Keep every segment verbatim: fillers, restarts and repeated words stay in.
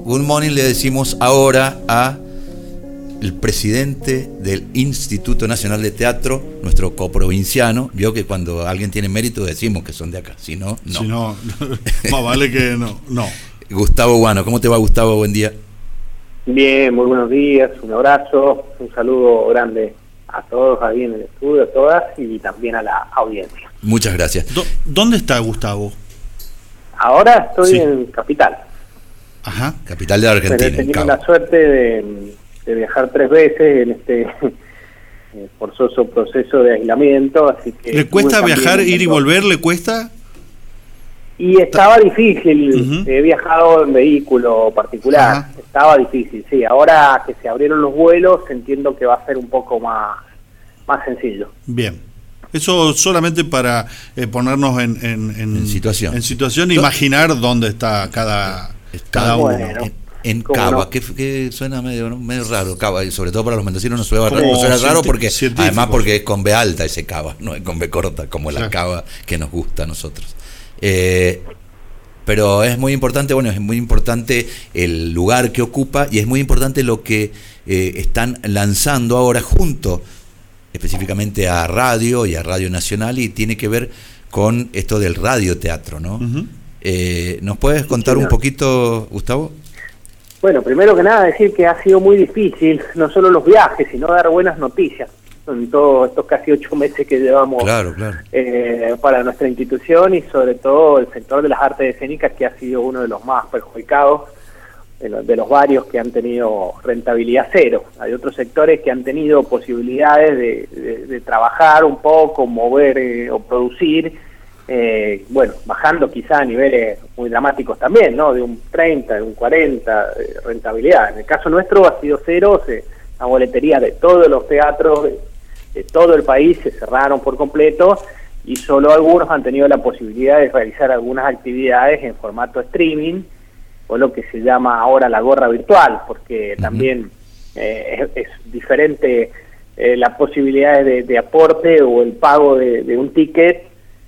good morning le decimos ahora a el presidente del Instituto Nacional de Teatro, nuestro coprovinciano. Vio que cuando alguien tiene mérito decimos que son de acá, si no, no. Si no, más vale que no, no. Gustavo Guano, ¿cómo te va, Gustavo? Buen día. Bien, muy buenos días, un abrazo, un saludo grande a todos ahí en el estudio, a todas, y también a la audiencia. Muchas gracias. ¿Dónde está Gustavo? Ahora estoy sí. en Capital. Ajá. Capital de la Argentina. Pero he tenido la suerte de, de viajar tres veces en este forzoso proceso de aislamiento, así que... ¿Le cuesta viajar, ir y volver? ¿Le cuesta? Y estaba difícil, uh-huh. he viajado en vehículo particular, Ajá. estaba difícil, sí. Ahora que se abrieron los vuelos, entiendo que va a ser un poco más, más sencillo. Bien. Eso solamente para eh, ponernos en, en, en, en situación, en situación, imaginar dónde está cada, cada uno. Bueno, en en Cava, no? que, que suena medio, ¿no? medio raro, Cava, y sobre todo para los mendocinos no suena raro, no suena raro porque además porque es con B alta ese Cava, no es con B corta, como la claro. Cava que nos gusta a nosotros. Eh, pero es muy importante, bueno, es muy importante el lugar que ocupa y es muy importante lo que eh, están lanzando ahora junto específicamente a Radio y a Radio Nacional, y tiene que ver con esto del radioteatro, ¿no? Uh-huh. Eh, ¿Nos puedes contar sí, no. un poquito, Gustavo? Bueno, primero que nada decir que ha sido muy difícil, no solo los viajes, sino dar buenas noticias en todos estos casi ocho meses que llevamos claro, claro. Eh, para nuestra institución, y sobre todo el sector de las artes escénicas, que ha sido uno de los más perjudicados, de los, de los varios que han tenido rentabilidad cero. Hay otros sectores que han tenido posibilidades de, de, de trabajar un poco, mover eh, o producir, eh, bueno, bajando quizá a niveles muy dramáticos también, ¿no? De un treinta, de un cuarenta de rentabilidad. En el caso nuestro ha sido cero, se, la boletería de todos los teatros de, de todo el país se cerraron por completo, y solo algunos han tenido la posibilidad de realizar algunas actividades en formato streaming, o lo que se llama ahora la gorra virtual, porque uh-huh. también eh, es, es diferente eh, las posibilidades de, de aporte o el pago de, de un ticket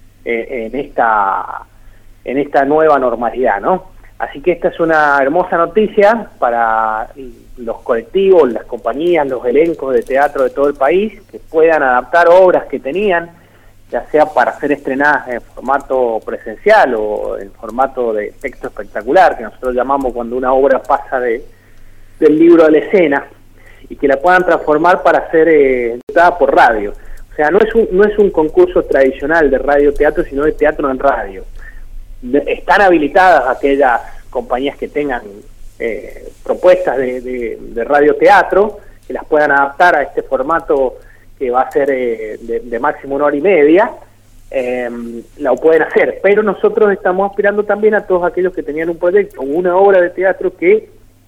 eh, en esta en esta nueva normalidad, ¿no? Así que esta es una hermosa noticia para los colectivos, las compañías, los elencos de teatro de todo el país, que puedan adaptar obras que tenían, ya sea para ser estrenadas en formato presencial o en formato de texto espectacular, que nosotros llamamos cuando una obra pasa de del libro a la escena, y que la puedan transformar para ser eh, editada por radio. O sea, no es un no es un concurso tradicional de radioteatro, sino de teatro en radio. De, están habilitadas aquellas compañías que tengan eh, propuestas de, de, de radioteatro, que las puedan adaptar a este formato que va a ser eh, de, de máximo una hora y media, eh, la pueden hacer. Pero nosotros estamos aspirando también a todos aquellos que tenían un proyecto, una obra de teatro, que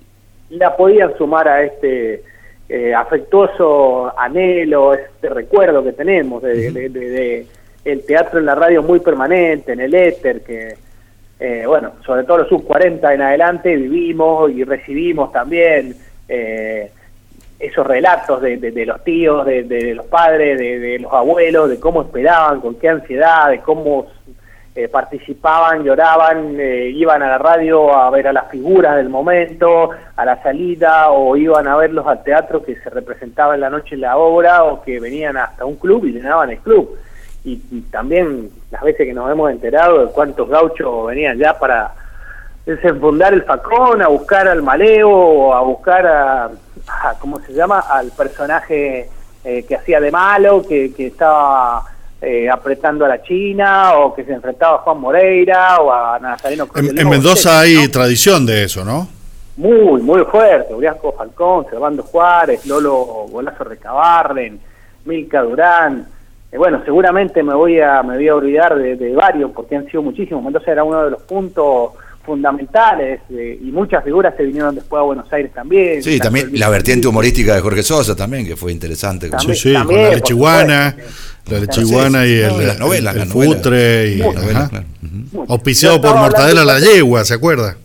la podían sumar a este eh, afectuoso anhelo, este recuerdo que tenemos de, de, de, de el teatro en la radio muy permanente, en el éter, que eh, bueno, sobre todo los sub cuarenta en adelante vivimos y recibimos también eh, esos relatos de, de, de los tíos, de, de los padres, de, de los abuelos, de cómo esperaban, con qué ansiedad, de cómo eh, participaban, lloraban, eh, iban a la radio a ver a las figuras del momento, a la salida, o iban a verlos al teatro que se representaba en la noche en la obra, o que venían hasta un club y llenaban el club. Y, y también las veces que nos hemos enterado de cuántos gauchos venían ya para desenfundar el facón, a buscar al maleo, o a buscar a, a ¿cómo se llama?, al personaje eh, que hacía de malo, que, que estaba eh, apretando a la China, o que se enfrentaba a Juan Moreira, o a Nazareno Cruz. En, en Mendoza hay ¿no? tradición de eso, ¿no? Muy, muy fuerte. Uriasco Falcón, Servando Juárez, Lolo Golazo Recabarren, Milka Durán. Eh, bueno, seguramente me voy a me voy a olvidar de, de varios, porque han sido muchísimos. Mendoza era uno de los puntos fundamentales, eh, y muchas figuras se vinieron después a Buenos Aires también. Sí, también la vertiente humorística de Jorge Sosa también, que fue interesante. También, sí, sí, también, con la lechiguana, la lechiguana y el, las novelas, el, el las novelas. futre, y, Las novelas, claro. Uh-huh. Auspiciado por Mortadela la Yegua, ¿se acuerda?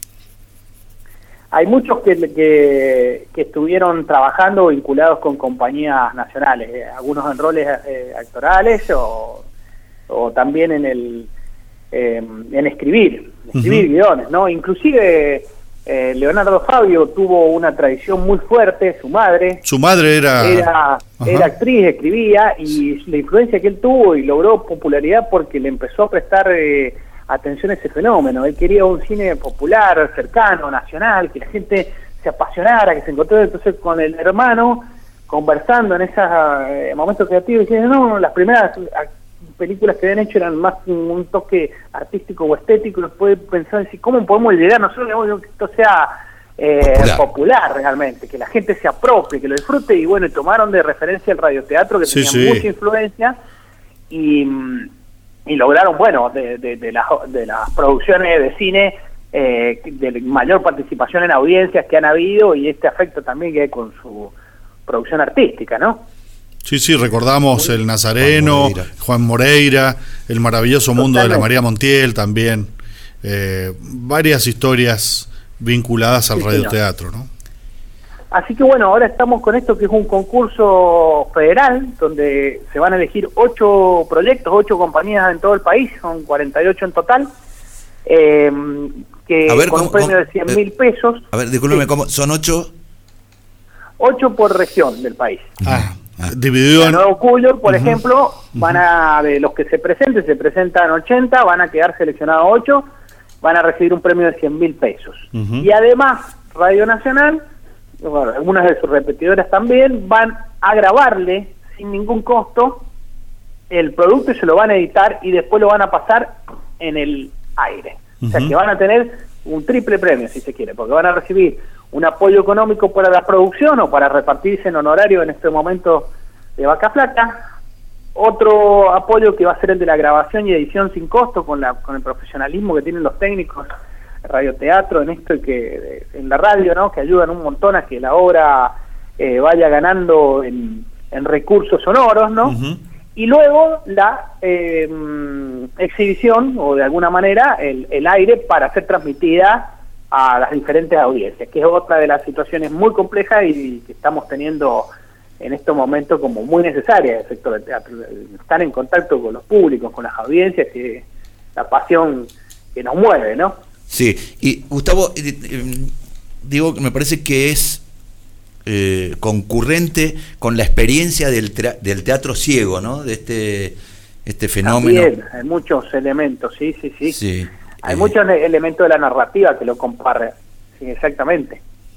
Hay muchos que, que, que estuvieron trabajando vinculados con compañías nacionales, eh, algunos en roles eh, actorales, o, o también en el eh, en escribir, escribir uh-huh. guiones, ¿no? Inclusive Eh, Leonardo Fabio tuvo una tradición muy fuerte, su madre. Su madre era... Era, era actriz, escribía, y la influencia que él tuvo y logró popularidad porque le empezó a prestar eh, atención a ese fenómeno. Él quería un cine popular, cercano, nacional, que la gente se apasionara, que se encontrara. Entonces con el hermano, conversando en esos eh, momentos creativos, diciendo, no, las primeras películas que habían hecho eran más un, un toque artístico o estético, después pensar en cómo podemos llegar nosotros que esto sea eh, popular. popular realmente, que la gente se apropie, que lo disfrute, y bueno, tomaron de referencia el radioteatro, que sí, tenía sí. mucha influencia, y, y lograron, bueno, de, de, de, las, de las producciones de cine, eh, de mayor participación en audiencias que han habido, y este afecto también que hay con su producción artística, ¿no? Sí, sí, recordamos El Nazareno, Juan Moreira, Juan Moreira El maravilloso mundo Totalmente. de la María Montiel también, eh, varias historias vinculadas al sí, radioteatro, ¿no? Así que bueno, ahora estamos con esto que es un concurso federal, donde se van a elegir ocho proyectos, ocho compañías en todo el país, son cuarenta y ocho en total, eh, que a ver, con ¿cómo, un premio cómo, de cien mil pesos. A ver, discúlpeme, sí. ¿cómo? ¿Son ocho? Ocho por región del país. Ah. Dividido en... Nuevo Cuyo, por uh-huh. ejemplo, van a, de los que se presenten, se presentan ochenta, van a quedar seleccionados ocho, van a recibir un premio de cien mil pesos. Uh-huh. Y además, Radio Nacional, bueno, algunas de sus repetidoras también, van a grabarle sin ningún costo el producto y se lo van a editar y después lo van a pasar en el aire. Uh-huh. O sea que van a tener un triple premio, si se quiere, porque van a recibir un apoyo económico para la producción o para repartirse en honorario en este momento de vaca flaca, otro apoyo que va a ser el de la grabación y edición sin costo con la con el profesionalismo que tienen los técnicos de radioteatro en esto y que en la radio, ¿no? Que ayudan un montón a que la obra eh, vaya ganando en, en recursos sonoros, ¿no? Uh-huh. Y luego la eh, exhibición o de alguna manera el, el aire para ser transmitida a las diferentes audiencias, que es otra de las situaciones muy complejas y que estamos teniendo en estos momentos como muy necesarias del sector del teatro. Estar en contacto con los públicos, con las audiencias, que es la pasión que nos mueve, ¿no? Sí, y Gustavo, digo, me parece que es eh, concurrente con la experiencia del, tra- del teatro ciego, ¿no? De este, este fenómeno. También, hay muchos elementos, sí, sí, sí. Sí. Hay eh. muchos elementos de la narrativa que lo comparten, sí, exactamente.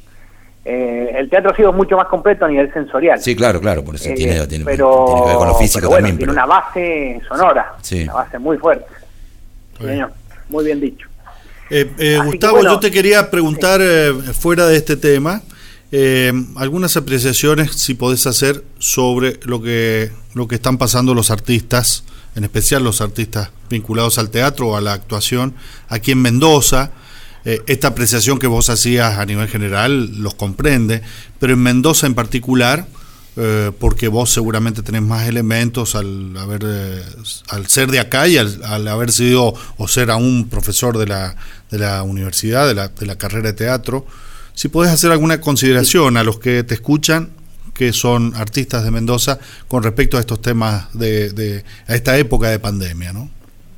Eh, el teatro ha sido mucho más completo a nivel sensorial. Sí, claro, claro, por eso eh, tiene, tiene, pero, tiene que ver con lo físico pero bueno, también. Tiene pero... una base sonora, sí. Una base muy fuerte. Sí, señor, muy bien dicho. Eh, eh, Gustavo, bueno, yo te quería preguntar, sí. eh, fuera de este tema, eh, algunas apreciaciones, si podés hacer, sobre lo que, lo que están pasando los artistas, en especial los artistas vinculados al teatro o a la actuación, aquí en Mendoza. Eh, esta apreciación que vos hacías a nivel general los comprende, pero en Mendoza en particular, eh, porque vos seguramente tenés más elementos al haber eh, al ser de acá y al, al haber sido o ser aún profesor de la de la universidad, de la, de la carrera de teatro, si podés hacer alguna consideración a los que te escuchan, que son artistas de Mendoza, con respecto a estos temas de, de a esta época de pandemia, ¿no?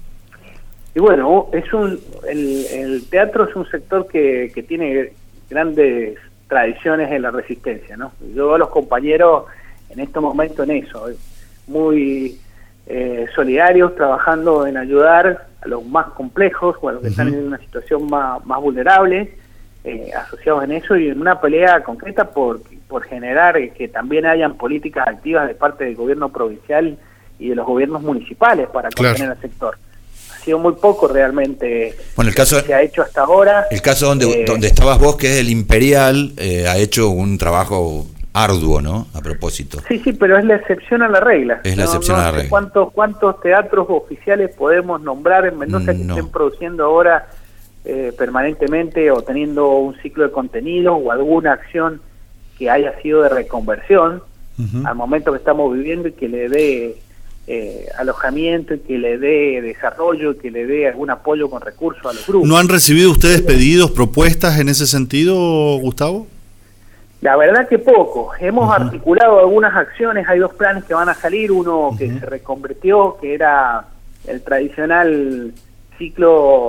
Y bueno, es un el, el teatro es un sector que, que tiene grandes tradiciones en la resistencia, ¿no? Yo veo a los compañeros en estos momentos en eso, muy eh, solidarios, trabajando en ayudar a los más complejos o a los que uh-huh. están en una situación más, más vulnerable, eh, asociados en eso y en una pelea concreta por, por generar eh, que también hayan políticas activas de parte del gobierno provincial y de los gobiernos municipales para claro. contener el sector. Sido muy poco realmente bueno, el caso, se ha hecho hasta ahora. El caso donde, eh, donde estabas vos, que es el Imperial, eh, ha hecho un trabajo arduo, ¿no? A propósito. Sí, sí, pero es la excepción a la regla. Es la no, excepción no a la sé regla. ¿Cuántos, ¿Cuántos teatros oficiales podemos nombrar en Mendoza que no. estén produciendo ahora eh, permanentemente o teniendo un ciclo de contenido o alguna acción que haya sido de reconversión uh-huh. al momento que estamos viviendo y que le dé Eh, alojamiento y que le dé desarrollo y que le dé algún apoyo con recursos a los grupos. ¿No han recibido ustedes pedidos, propuestas en ese sentido, Gustavo? La verdad que poco. Hemos uh-huh. articulado algunas acciones, hay dos planes que van a salir, uno uh-huh. que se reconvirtió, que era el tradicional ciclo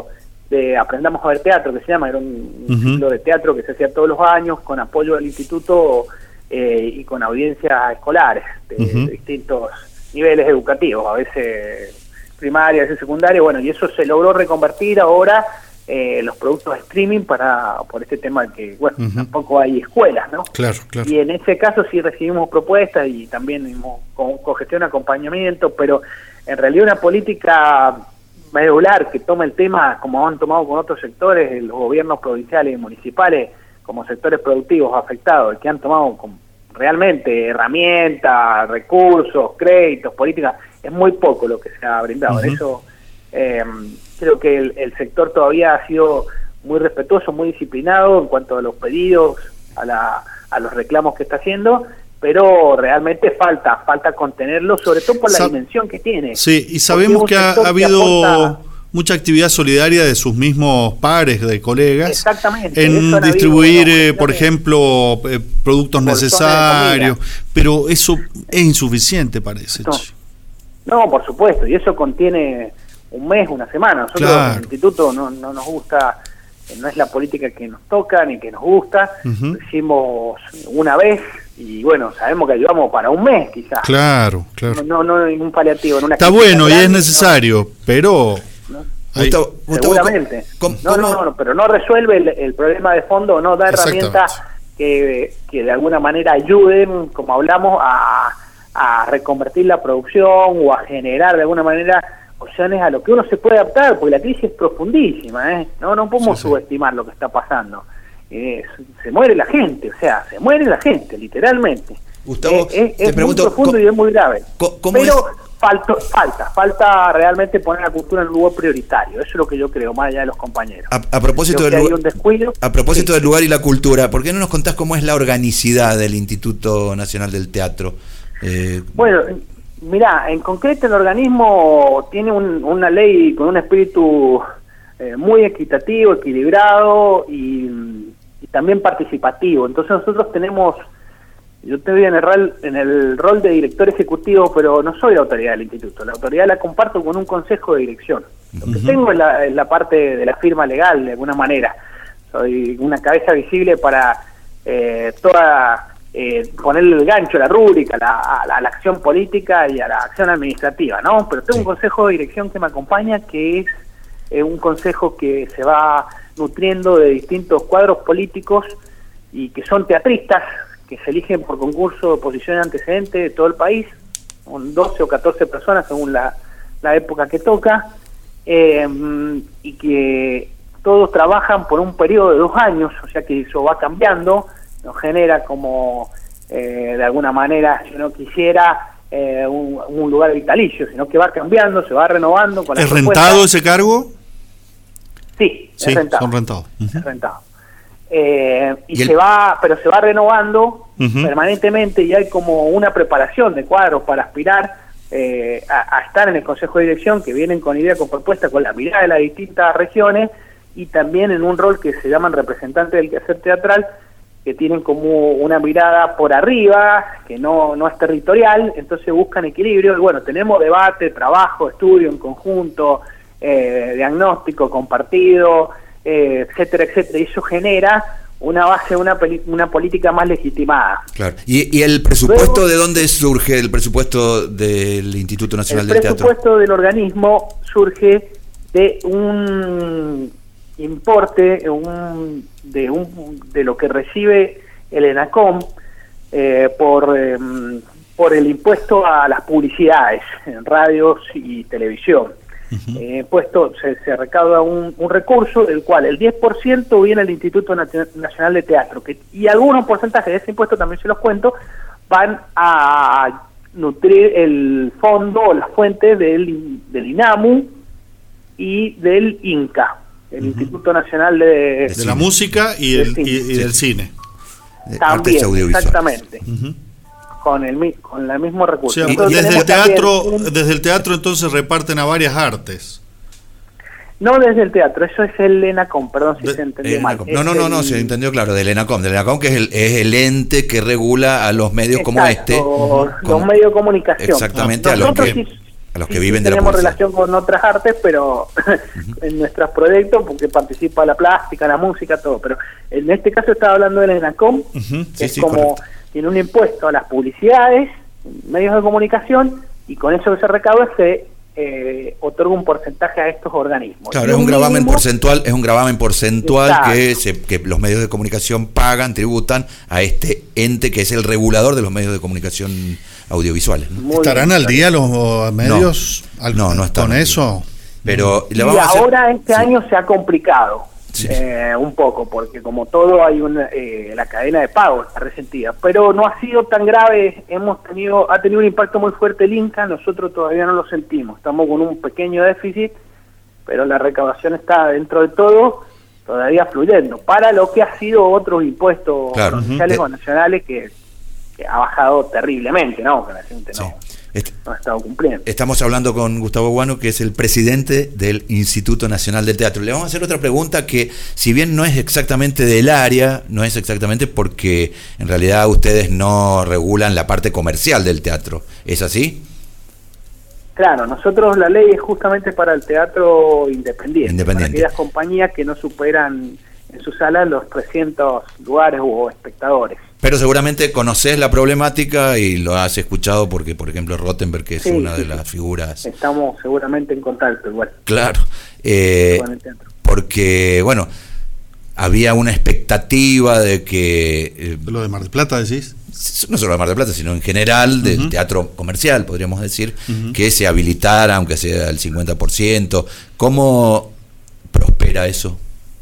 de Aprendamos a ver Teatro, que se llama, era un, un Uh-huh. ciclo de teatro que se hacía todos los años con apoyo del instituto eh, y con audiencias escolares de, Uh-huh. de distintos niveles educativos, a veces primaria, a veces secundaria, bueno, y eso se logró reconvertir ahora eh, los productos de streaming para por este tema de que, bueno, Uh-huh. tampoco hay escuelas, ¿no? Claro, claro. Y en ese caso sí recibimos propuestas y también hemos con, con gestión acompañamiento, pero en realidad una política medular que toma el tema como han tomado con otros sectores, los gobiernos provinciales y municipales, como sectores productivos afectados, que han tomado con, realmente herramientas, recursos, créditos, políticas, es muy poco lo que se ha brindado. Uh-huh. En eso eh, creo que el, el sector todavía ha sido muy respetuoso, muy disciplinado en cuanto a los pedidos, a, la, a los reclamos que está haciendo, pero realmente falta, falta contenerlo, sobre todo por la Sa- dimensión que tiene. Sí, y sabemos que ha, ha habido aporta... mucha actividad solidaria de sus mismos pares, de colegas, Exactamente, en eso distribuir, habido, eh, bueno, por ejemplo, eh, productos bolsones de necesarios, comida. pero eso es insuficiente, parece. No. che. No, por supuesto, y eso contiene un mes, una semana. Nosotros Claro. en el instituto no, no nos gusta, no es la política que nos toca ni que nos gusta. Ujú. Lo hicimos una vez y bueno, sabemos que ayudamos para un mes quizás. Claro, claro. No, no, no ningún paliativo. En una Está crítica bueno y grande, es no. necesario, pero... ¿No? Ahí- Gustavo, Gustavo, Seguramente. ¿cómo- no, no, cómo- no, pero no resuelve el, el problema de fondo, no da Exactamente. herramientas que, que de alguna manera ayuden, como hablamos, a, a reconvertir la producción o a generar de alguna manera opciones a lo que uno se puede adaptar, porque la crisis es profundísima, ¿eh? No, no podemos Sí, sí. subestimar lo que está pasando. Eh, se muere la gente, o sea, se muere la gente, literalmente. Gustavo, Eh, eh, te es pregunto, muy profundo ¿cómo- y es muy grave. co- cómo Pero es? falta, falta, falta realmente poner la cultura en un lugar prioritario. Eso es lo que yo creo, más allá de los compañeros. A, a propósito Creo del que hay lugar, un descuido. a propósito Sí. del lugar y la cultura, ¿por qué no nos contás cómo es la organicidad del Instituto Nacional del Teatro? Eh, Bueno, mirá, en concreto el organismo tiene un- una ley con un espíritu eh, muy equitativo, equilibrado y, y también participativo. Entonces nosotros tenemos, yo estoy en el, rol, en el rol de director ejecutivo, pero no soy la autoridad del instituto. La autoridad la comparto con un consejo de dirección. Lo que Ujú. tengo es la, es la parte de la firma legal, de alguna manera. Soy una cabeza visible para eh, toda... Eh, ponerle el gancho a la rúbrica, a la, a la, a la acción política y a la acción administrativa, ¿no? Pero tengo Sí. un consejo de dirección que me acompaña, que es eh, un consejo que se va nutriendo de distintos cuadros políticos y que son teatristas, que se eligen por concurso de oposición y antecedente de todo el país, son doce o catorce personas según la, la época que toca, eh, y que todos trabajan por un periodo de dos años, o sea que eso va cambiando, nos genera como eh, de alguna manera, si uno quisiera eh, un, un lugar vitalicio, sino que va cambiando, se va renovando con la ¿Es propuesta. rentado ese cargo? Sí, Sí, es rentado. son rentados. Ujú. Es rentado. Eh, y ¿Y el- se va, pero se va renovando Ujú. permanentemente y hay como una preparación de cuadros para aspirar eh, a, a estar en el Consejo de Dirección, que vienen con idea, con propuesta, con la mirada de las distintas regiones y también en un rol que se llaman representantes del quehacer teatral, que tienen como una mirada por arriba, que no, no es territorial, entonces buscan equilibrio. Y bueno, tenemos debate, trabajo, estudio en conjunto, eh, diagnóstico compartido, eh, etcétera, etcétera, y eso genera una base, una, peli- una política más legitimada. claro. ¿Y, y el presupuesto Luego- de dónde surge el presupuesto del Instituto Nacional El del Teatro? presupuesto del organismo surge de un importe un, de un de lo que recibe el ENACOM eh, por eh, por el impuesto a las publicidades en radios y televisión. Ujú. Eh, puesto se, se recauda un, un recurso del cual el diez por ciento viene al Instituto Nat- Nacional de Teatro, que, y algunos porcentajes de ese impuesto, también se los cuento, van a nutrir el fondo o las fuentes del, del INAMU y del INCA, el Ujú. Instituto Nacional de, De Sí. la música y, Del el, cine. y, y del Sí. cine. De también, artes audiovisuales. exactamente, Ujú. con el mi- con el mismo O recurso. sea, Entonces desde el tenemos también teatro, un- desde el teatro entonces reparten a varias artes. no desde el teatro, eso es el ENACOM, perdón si De- se entendió El mal. ENACOM. No, no, Es no, no, el- se entendió claro, del ENACOM, del ENACOM que es el, es el ente que regula a los medios como Exacto, este. los Como- medios de comunicación. Exactamente, a los Nosotros que, sí- a a los sí, que viven sí, de la publicidad. publicidad. Tenemos relación con otras artes, pero uh-huh. en nuestros proyectos, porque participa la plástica, la música, todo. Pero en este caso estaba hablando del ENACOM, uh-huh. que sí, es sí, como correcto. Tiene un impuesto a las publicidades, medios de comunicación, y con eso que se recauda se eh, otorga un porcentaje a estos organismos. Claro, es un gravamen mínimo, porcentual, es un gravamen porcentual que, se, que los medios de comunicación pagan, tributan a este ente que es el regulador de los medios de comunicación audiovisuales, ¿no? ¿Estarán al día los medios no, al, no, no están con eso? Pero y le vamos ahora a hacer... este sí. año se ha complicado sí. eh, un poco, porque como todo hay una, eh, la cadena de pago está resentida, pero no ha sido tan grave. Hemos tenido ha tenido un impacto muy fuerte el Inca, nosotros todavía no lo sentimos, estamos con un pequeño déficit, pero la recaudación está dentro de todo todavía fluyendo, para lo que ha sido otros impuestos claro. provinciales uh-huh. o nacionales que, que ha bajado terriblemente, ¿no? Que la gente no... Sí. No ha estado cumpliendo. Estamos hablando con Gustavo Guano, que es el presidente del Instituto Nacional del Teatro. Le vamos a hacer otra pregunta que, si bien no es exactamente del área, no es exactamente porque en realidad ustedes no regulan la parte comercial del teatro. ¿Es así? Claro, nosotros la ley es justamente para el teatro independiente, independiente. para aquellas compañías que no superan en su sala los trescientos lugares o espectadores. Pero seguramente conocés la problemática y lo has escuchado porque, por ejemplo, Rottenberg, que es sí, una sí, de las sí. figuras... Estamos seguramente en contacto igual. Claro, eh, porque, bueno, había una expectativa de que... Eh, ¿Lo de Mar del Plata decís? No solo de Mar del Plata, sino en general del uh-huh. teatro comercial, podríamos decir, uh-huh. que se habilitara, aunque sea el cincuenta por ciento. ¿Cómo prospera eso?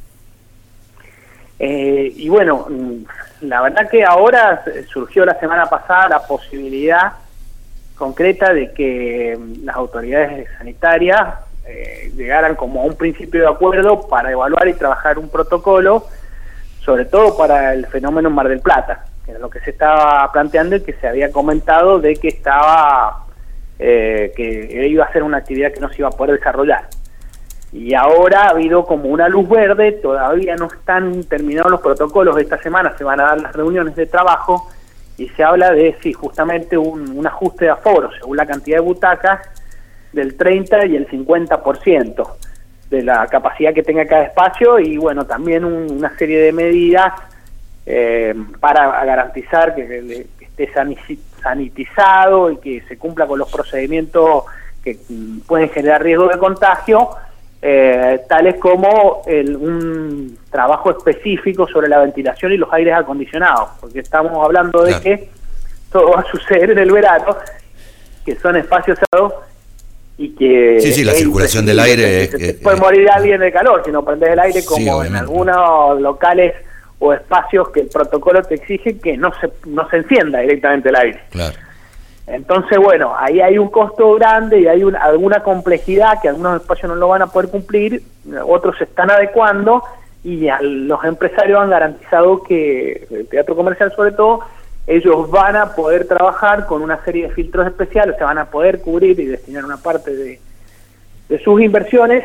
Eh, y bueno... La verdad que ahora surgió la semana pasada la posibilidad concreta de que las autoridades sanitarias eh, llegaran como a un principio de acuerdo para evaluar y trabajar un protocolo, sobre todo para el fenómeno en Mar del Plata, que es lo que se estaba planteando y que se había comentado de que estaba eh, que iba a ser una actividad que no se iba a poder desarrollar. Y ahora ha habido como una luz verde, todavía no están terminados los protocolos, esta semana se van a dar las reuniones de trabajo y se habla de, sí, justamente un, un ajuste de aforo, según la cantidad de butacas, del treinta y el cincuenta por ciento de la capacidad que tenga cada espacio, y bueno, también un, una serie de medidas eh, para garantizar que, que, que esté sanitizado y que se cumpla con los procedimientos que mm, pueden generar riesgo de contagio. Eh, tales como el, un trabajo específico sobre la ventilación y los aires acondicionados, porque estamos hablando de claro. que todo va a suceder en el verano, que son espacios cerrados y que sí, sí, la circulación del aire es, se, se puede eh, morir eh, alguien de calor si no prendes el aire, como sí, en algunos locales o espacios que el protocolo te exige que no se no se encienda directamente el aire. Claro. Entonces, bueno, ahí hay un costo grande y hay una, alguna complejidad que algunos espacios no lo van a poder cumplir, otros se están adecuando, y a los empresarios han garantizado que, el teatro comercial sobre todo, ellos van a poder trabajar con una serie de filtros especiales, se van a poder cubrir y destinar una parte de, de sus inversiones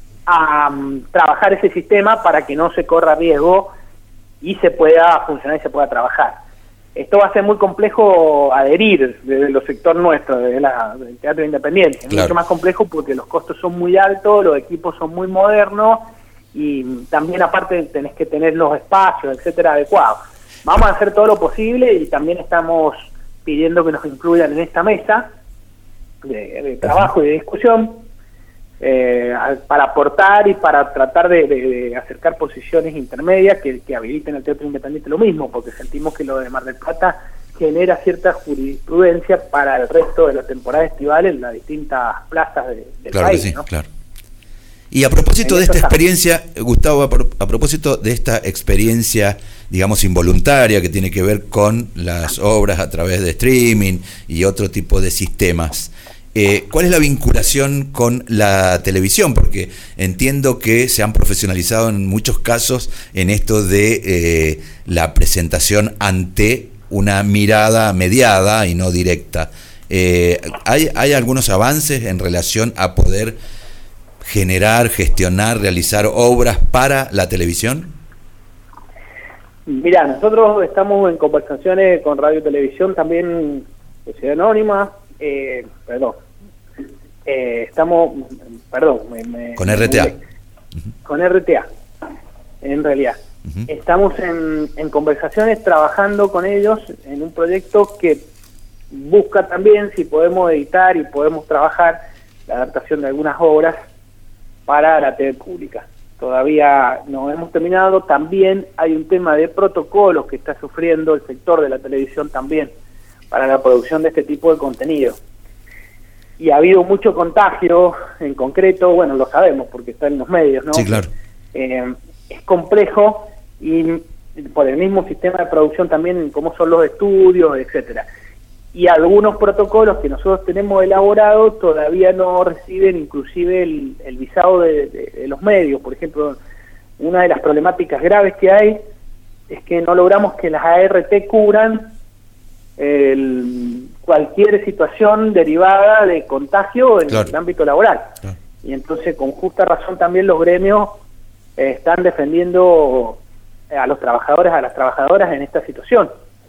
a um, trabajar ese sistema para que no se corra riesgo y se pueda funcionar y se pueda trabajar. Esto va a ser muy complejo adherir desde el sector nuestro, desde la, del teatro independiente. Es claro. mucho más complejo porque los costos son muy altos, los equipos son muy modernos y también aparte tenés que tener los espacios, etcétera, adecuados. Vamos a hacer todo lo posible y también estamos pidiendo que nos incluyan en esta mesa de, de trabajo y de discusión eh, para aportar y para tratar de, de, de acercar posiciones intermedias que, que habiliten el teatro independiente lo mismo, porque sentimos que lo de Mar del Plata genera cierta jurisprudencia para el resto de la temporada estival en las distintas plazas de, del claro país, que sí, ¿no? Claro. Y a propósito en de esta experiencia, está. Gustavo, a, pro, a propósito de esta experiencia, digamos, involuntaria que tiene que ver con las obras a través de streaming y otro tipo de sistemas, Eh, ¿cuál es la vinculación con la televisión? Porque entiendo que se han profesionalizado en muchos casos en esto de eh, la presentación ante una mirada mediada y no directa. Eh, ¿hay, ¿Hay algunos avances en relación a poder generar, gestionar, realizar obras para la televisión? Mira, nosotros estamos en conversaciones con Radio y Televisión, también Sociedad Anónima, Eh, perdón, Eh, estamos, perdón, me, me, con R T A. Me, con R T A, en realidad. Uh-huh. Estamos en, en conversaciones trabajando con ellos en un proyecto que busca también si podemos editar y podemos trabajar la adaptación de algunas obras para la T V pública. Todavía no hemos terminado. También hay un tema de protocolos que está sufriendo el sector de la televisión también para la producción de este tipo de contenido. Y ha habido mucho contagio, en concreto, bueno, lo sabemos porque está en los medios, ¿no? Sí, claro. Eh, es complejo y por el mismo sistema de producción también, cómo son los estudios, etcétera. Y algunos protocolos que nosotros tenemos elaborados todavía no reciben inclusive el, el visado de, de, de los medios. Por ejemplo, una de las problemáticas graves que hay es que no logramos que las A R T cubran el, cualquier situación derivada de contagio en claro. el ámbito laboral. Claro. Y entonces, con justa razón, también los gremios eh, están defendiendo a los trabajadores, a las trabajadoras en esta situación.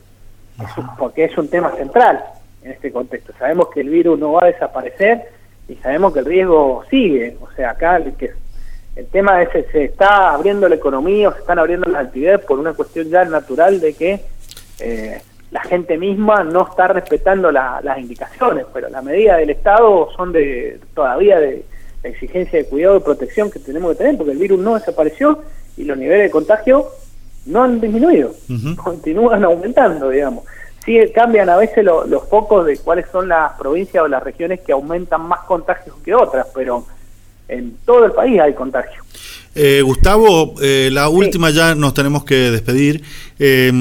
Porque es un tema central en este contexto. Sabemos que el virus no va a desaparecer y sabemos que el riesgo sigue. O sea, acá el, que, el tema es que se está abriendo la economía o se están abriendo las actividades por una cuestión ya natural de que eh, la gente misma no está respetando la, las indicaciones, pero las medidas del Estado son de todavía de la exigencia de cuidado y protección que tenemos que tener, porque el virus no desapareció y los niveles de contagio no han disminuido, uh-huh. continúan aumentando, digamos. Sí cambian a veces lo, los focos de cuáles son las provincias o las regiones que aumentan más contagios que otras, pero en todo el país hay contagio. Eh, Gustavo, eh, la sí. última, ya nos tenemos que despedir. Eh,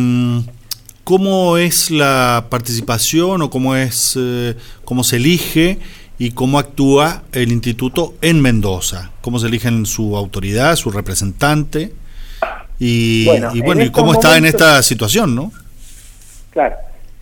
¿Cómo es la participación o cómo es eh, cómo se elige y cómo actúa el instituto en Mendoza? ¿Cómo se eligen su autoridad, su representante? Y bueno, y, bueno, ¿y cómo momentos, está en esta situación, no? Claro.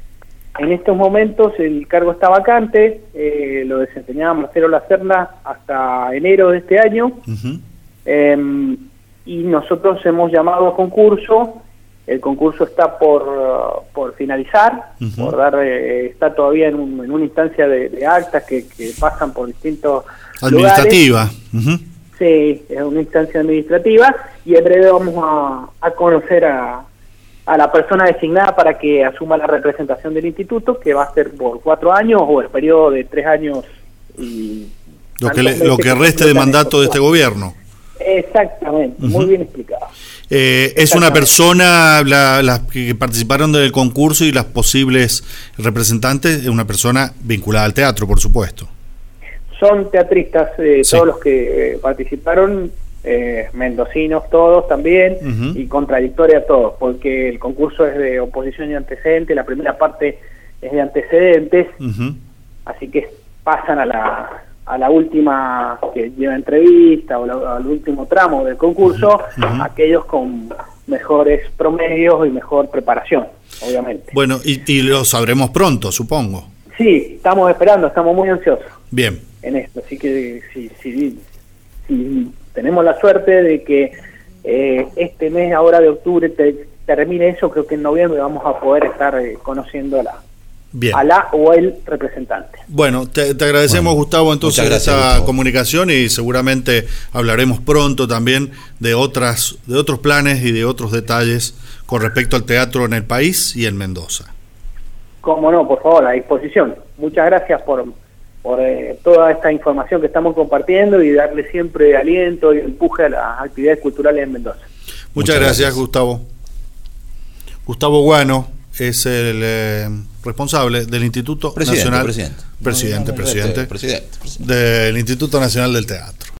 En estos momentos el cargo está vacante, eh, lo desempeñaba Marcelo Lacerna hasta enero de este año, uh-huh. eh, y nosotros hemos llamado a concurso. El concurso está por, uh, por finalizar, uh-huh. por dar eh, está todavía en, un, en una instancia de, de actas que, que pasan por distintos administrativa. Uh-huh. Sí, es una instancia administrativa y en breve vamos a, a conocer a, a la persona designada para que asuma la representación del instituto, que va a ser por cuatro años o el periodo de tres años. Y lo que, le, lo que reste de mandato de este gobierno. Exactamente, uh-huh. muy bien explicado. Eh, es una persona, la, las que participaron del concurso y las posibles representantes, es una persona vinculada al teatro, por supuesto. Son teatristas, eh, sí. todos los que eh, participaron, eh, mendocinos todos también, uh-huh. y contradictoria todos, porque el concurso es de oposición y antecedentes, la primera parte es de antecedentes, uh-huh. así que pasan a la a la última que lleva entrevista o la, al último tramo del concurso, uh-huh. aquellos con mejores promedios y mejor preparación, obviamente. Bueno, y, y lo sabremos pronto, supongo. Sí, estamos esperando, estamos muy ansiosos. Bien. En esto, así que si, si, si tenemos la suerte de que eh, este mes ahora de octubre te, termine eso, creo que en noviembre vamos a poder estar eh, conociendo la Bien. a la o el representante. Bueno, te, te agradecemos, bueno, Gustavo, entonces gracias, esta Gustavo. comunicación, y seguramente hablaremos pronto también de otras de otros planes y de otros detalles con respecto al teatro en el país y en Mendoza. Cómo no, por favor, a disposición. Muchas gracias por, por eh, toda esta información que estamos compartiendo y darle siempre aliento y empuje a las actividades culturales en Mendoza. Muchas, Muchas gracias, gracias, Gustavo. Gustavo Guano es el eh, responsable del Instituto presidente, Nacional presidente. Presidente, no, no, no, presidente, presidente, presidente del Instituto Nacional del Teatro.